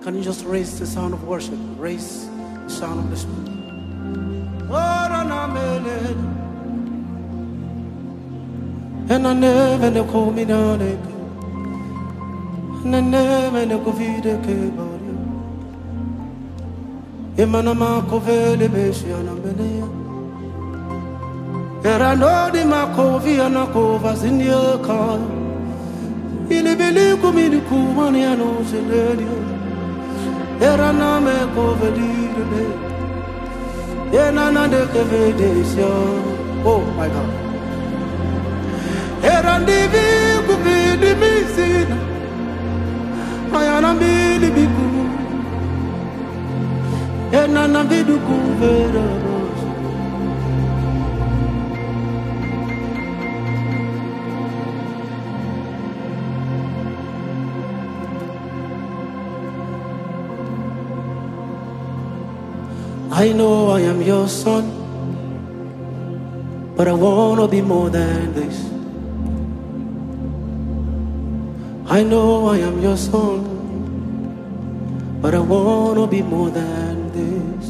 Can you just raise the sound of worship? Raise the sound of the Spirit. And I never call me down again. And I never go feed a cable. Emanama Covele Besiana Belea. Era no di Macovi and a covas in your car. Il est belé comme il couvre et annonce le Dieu. Era name covedire. Enana de Kevedesio. Oh my God. Era divi cupi di misina. Ayana bili biku. Enana vidu cuvera. I know I am your son, but I wanna be more than this. I know I am your son, but I wanna be more than this.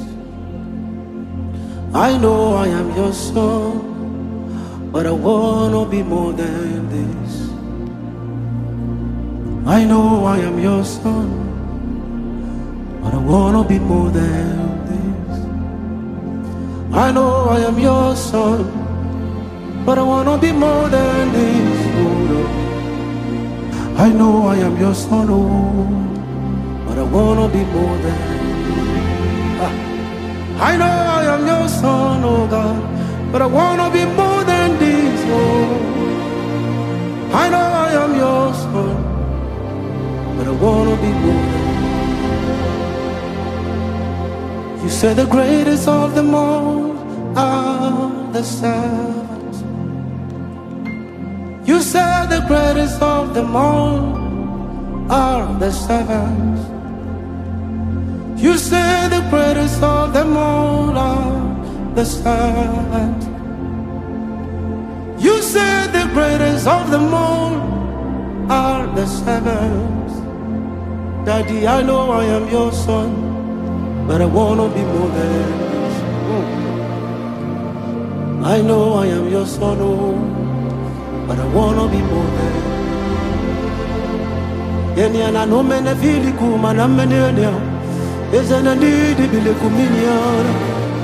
I know I am your son, but I wanna be more than this. I know I am your son, but I wanna be more than this. I know I am your son, but I wanna be more than this. Oh, no. I know I am your son, oh, but I wanna be more than this. I know I am your son, oh God, but I wanna be more than this. Oh, I know I am your son, but I wanna be more than this. You said the greatest of them all are the servants. You said the greatest of them all are the servants. You said the greatest of them all are the servants. You said the greatest of them all are the servants. Daddy, I know I am your son, but I wanna be more than this. I know I am your son, oh, but I wanna be more than this. Yenya no mene fili kuma na menenya. Ezana ndidi bile kuminyana.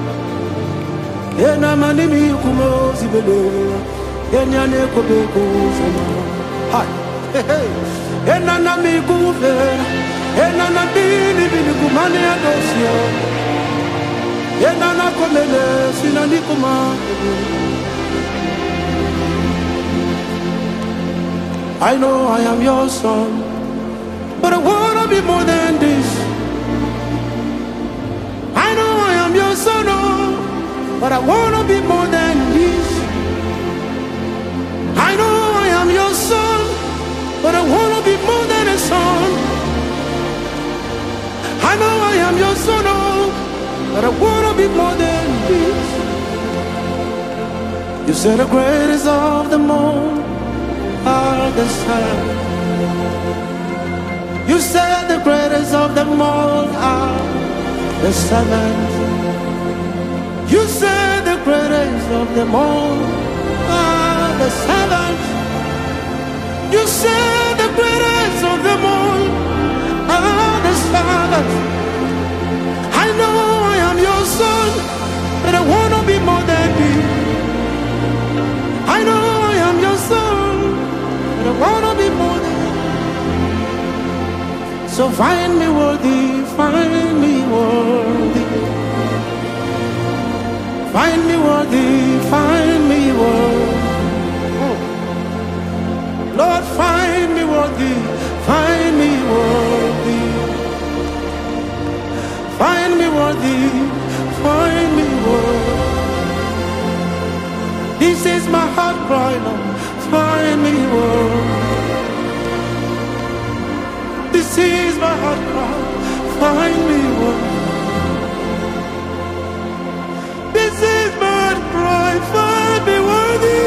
Yena manimi kumo zibele. Yenya ne kobeko sama. Hai, hey hey. Yena na mi kufe. Yena na ndidi bile kumane adosia. Yena na komele sinani kuma. I know I am your son, but I wanna be more than this. I know I am your son, oh, but I wanna be more than this. I know I am your son, but I wanna be more than a son. I know I am your son, oh, but I wanna be more than this. You said the greatest of them all are the servants. You said the greatest of them all are the servants. You said the greatest of them all are the servants. You said the greatest of them all are the servants. I know I am your son, but I wanna be more than this. I know I am your son, but I wanna be more than. So find me worthy, find me worthy. Find me worthy, find me worthy. Lord, find me worthy, find me worthy. Find me worthy, find me worthy. This is my heart cry, Lord, find me worthy. This is my heart cry, find me worthy. This is my heart cry, find me worthy.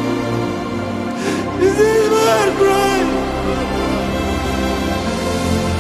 This is my heart cry.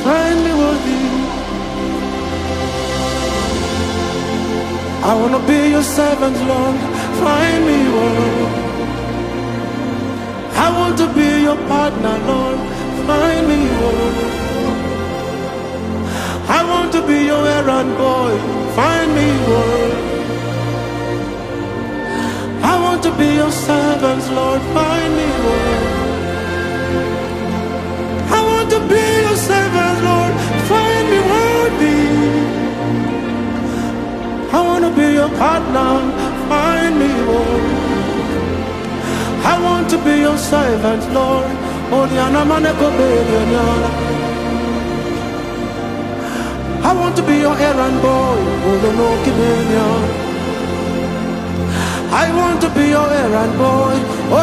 find me worthy. I wanna be your servant, Lord, find me worthy. I want to be your partner, Lord, find me worthy. I want to be your errand boy, find me worthy. I want to be your servant, Lord, find me worthy. I want to be your servant, Lord, find me worthy. I want to be your partner, find me worthy. I want to be your servant, Lord. I want to be your errand boy. I want to be your errand boy.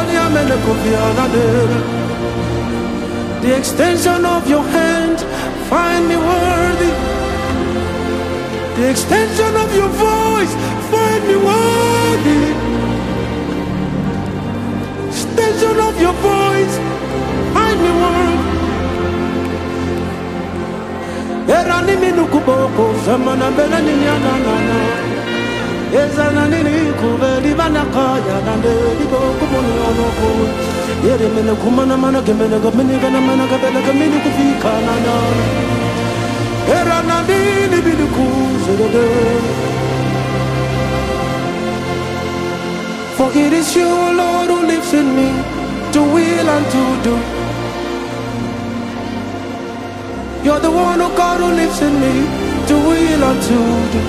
The extension of your hand, find me worthy. The extension of your voice, find me worthy. Extension of your voice, find me worthy. Erani minukuboko, zamana belani nyanana. Ezana nini kubeli banakaya, nande liboko monono. Yere mene kumana mana gemene gamene gana mana gabela gamene kufika nana. Erana nini biluku zede. For it is you, Lord, who lives in me, to will and to do. You're the one, oh God, who lives in me, to will and to do.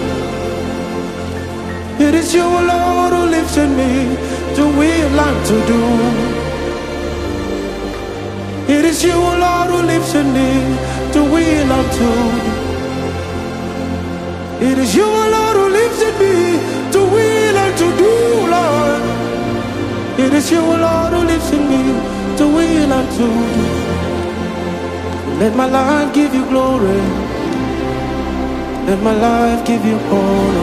It is you, Lord, who lives in me, to will and to do. It is you, Lord, who lives in me, to will and to do. It is you, Lord, who lives in me, to will and to do, Lord. It is you, Lord, who lives in me, to will and to do. Let my life give you glory. Let my life give you honor.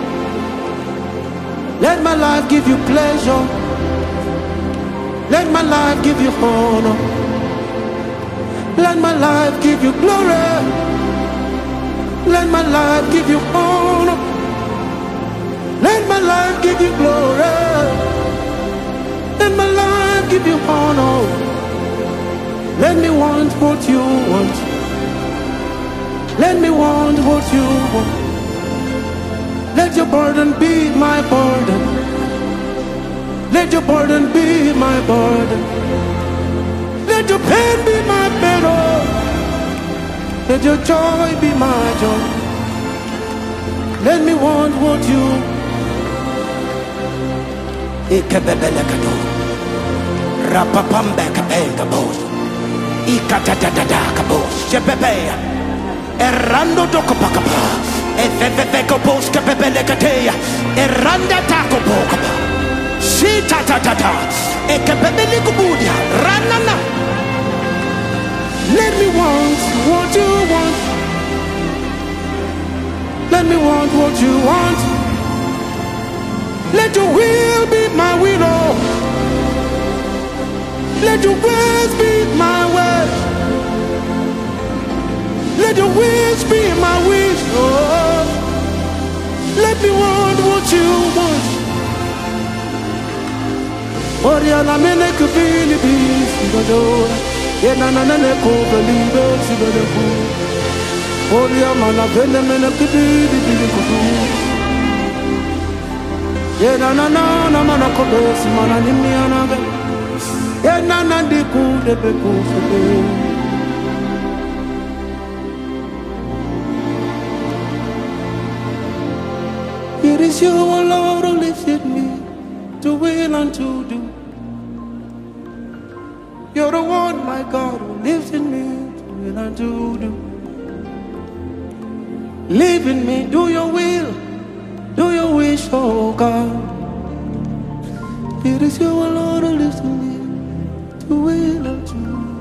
Let my life give you pleasure. Let my life give you honor. Let my life give you glory. Let my life give you honor. Let my life give you glory. Let my life give you honor. Let me want what you want. Let me want what you want. Let your burden be my burden. Let your burden be my burden. Let your pain be my pain. Let your joy be my joy. Let me want what you Ikebebelekado Rapapambe kabos Ikatadada kabos Jebebe Errando dokopakapa Efefefe kabos kebebelekatea Erranda takopokapa Sita tatata Ekebebelekubudia Ranana. Let me want what you want. Let me want what you want. Let your will be my will, oh. Let your ways be my ways. Let your wish be my wish, oh. Let me want what you want. Oriana mene kufili bisi Yena na na ne ko believe si bele ku. Olia mana vene mene kibidi bidi kudu. Yena na na mana ko besi mana nimi anaga. Yena na di ku de be ku fede. It is you, O Lord, who lives in me, to will and to do. You're the one, my God, who lives in me, to will and to do. Live in me, do your will, do your wish, oh God. It is you, O Lord, who lives in me, to will and to do.